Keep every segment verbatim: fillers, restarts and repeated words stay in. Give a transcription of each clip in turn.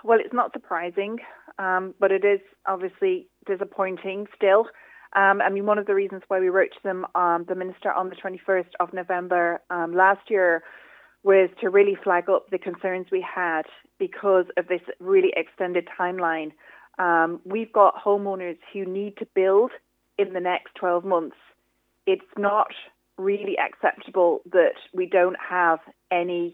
Well, it's not surprising, um, but it is obviously disappointing still. Um, I mean, one of the reasons why we wrote to them, um, the Minister, on the twenty-first of November um, last year was to really flag up the concerns we had because of this really extended timeline. Um, we've got homeowners who need to build in the next twelve months. It's not really acceptable that we don't have any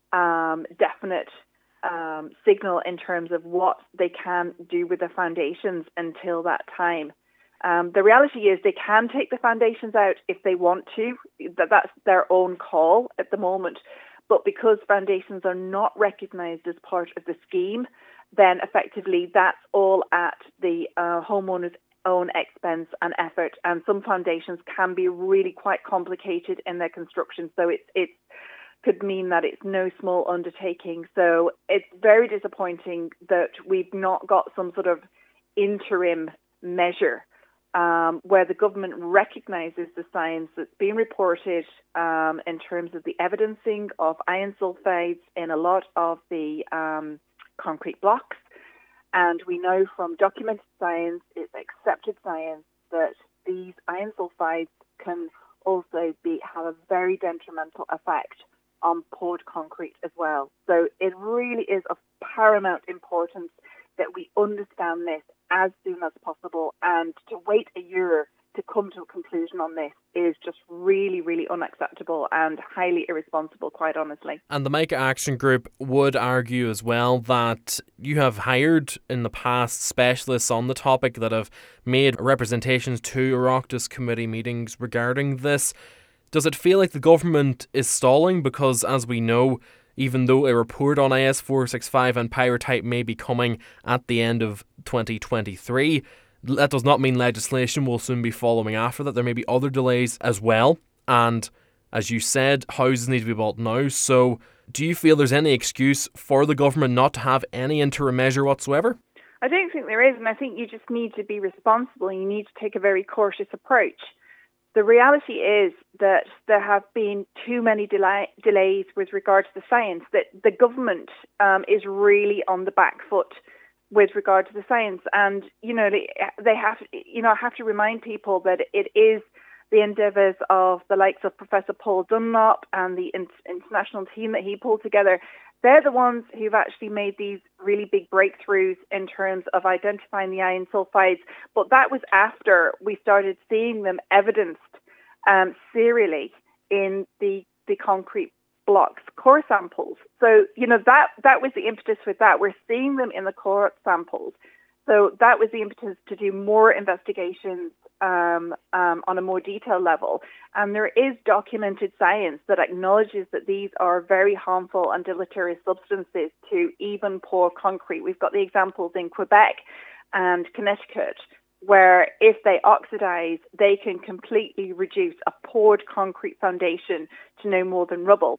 um, definite um, signal in terms of what they can do with the foundations until that time. Um, the reality is they can take the foundations out if they want to. That that's their own call at the moment. But because foundations are not recognised as part of the scheme, then effectively that's all at the uh, homeowner's own expense and effort. And some foundations can be really quite complicated in their construction. So it it could mean that it's no small undertaking. So it's very disappointing that we've not got some sort of interim measure Um, where the government recognises the science that's been reported um, in terms of the evidencing of iron sulfides in a lot of the um, concrete blocks. And we know from documented science, it's accepted science, that these iron sulfides can also be have a very detrimental effect on poured concrete as well. So it really is of paramount importance that we understand this as soon as possible, and to wait a year to come to a conclusion on this is just really, really unacceptable and highly irresponsible, quite honestly. And the Mica Action Group would argue as well that you have hired in the past specialists on the topic that have made representations to Oireachtas committee meetings regarding this. Does it feel like the government is stalling? Because as we know, even though a report on I S four sixty-five and pyrrhotite may be coming at the end of twenty twenty-three, that does not mean legislation will soon be following after that. There may be other delays as well. And as you said, houses need to be built now. So do you feel there's any excuse for the government not to have any interim measure whatsoever? I don't think there is, and I think you just need to be responsible. You need to take a very cautious approach. The reality is that there have been too many delay, delays with regard to the science, that the government um, is really on the back foot with regard to the science. And, you know, they, they have, you know, I have to remind people that it is the endeavours of the likes of Professor Paul Dunlop and the in- international team that he pulled together. They're the ones who've actually made these really big breakthroughs in terms of identifying the iron sulfides. But that was after we started seeing them evidenced um, serially in the, the concrete blocks core samples. So, you know, that, that was the impetus with that. We're seeing them in the core samples. So that was the impetus to do more investigations um, um, on a more detailed level. And there is documented science that acknowledges that these are very harmful and deleterious substances to even pour concrete. We've got the examples in Quebec and Connecticut, where if they oxidize, they can completely reduce a poured concrete foundation to no more than rubble.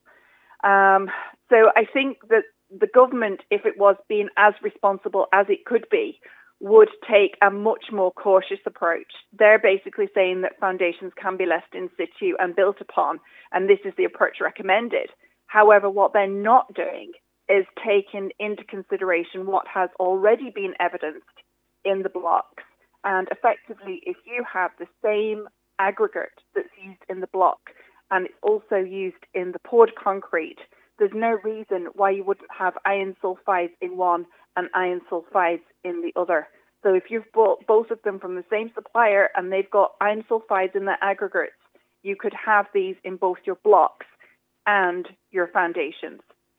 Um, so I think that the government, if it was being as responsible as it could be, would take a much more cautious approach. They're basically saying that foundations can be left in situ and built upon, and this is the approach recommended. However, what they're not doing is taking into consideration what has already been evidenced in the blocks. And effectively, if you have the same aggregate that's used in the block and it's also used in the poured concrete, there's no reason why you wouldn't have iron sulfides in one and iron sulfides in the other. So if you've bought both of them from the same supplier and they've got iron sulfides in their aggregates, you could have these in both your blocks and your foundations.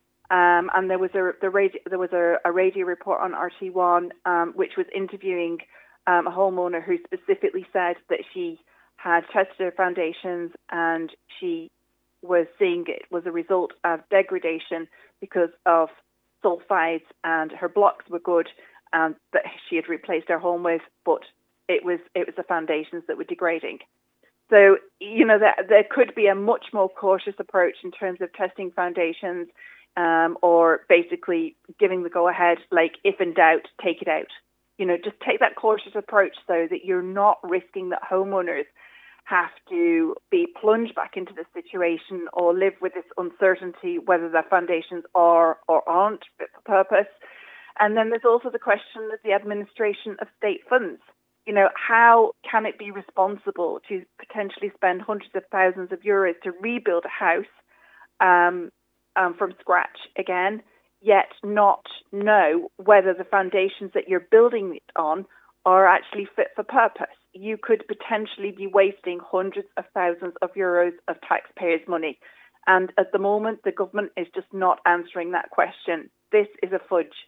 Um, and there was a the radio, there was a, a radio report on R T one um, which was interviewing um, a homeowner who specifically said that she had tested her foundations and she was seeing it was a result of degradation because of sulfides, and her blocks were good and that she had replaced her home with, but it was it was the foundations that were degrading. So, you know, there, there could be a much more cautious approach in terms of testing foundations um, or basically giving the go-ahead, like, if in doubt, take it out. You know, just take that cautious approach so that you're not risking that homeowners have to be plunged back into this situation or live with this uncertainty whether their foundations are or aren't fit for purpose. And then there's also the question of the administration of state funds. You know, how can it be responsible to potentially spend hundreds of thousands of euros to rebuild a house um, um, from scratch again, yet not know whether the foundations that you're building it on are actually fit for purpose? You could potentially be wasting hundreds of thousands of euros of taxpayers' money. And at the moment, the government is just not answering that question. This is a fudge.